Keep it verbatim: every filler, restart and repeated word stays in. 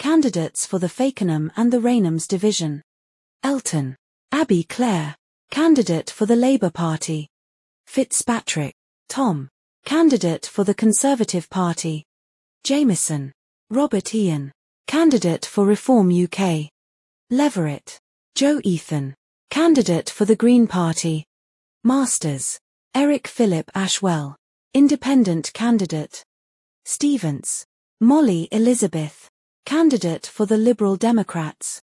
candidates for the Fakenham and the Rainhams division. Elton, Abby Clare, candidate for the Labour Party. Fitzpatrick, Tom, candidate for the Conservative Party. Jamieson, Robert Ian, candidate for Reform U K. Leverett, Joe Ethan, candidate for the Green Party. Masters, Eric Philip Ashwell, independent candidate. Stevens, Molly Elizabeth, candidate for the Liberal Democrats.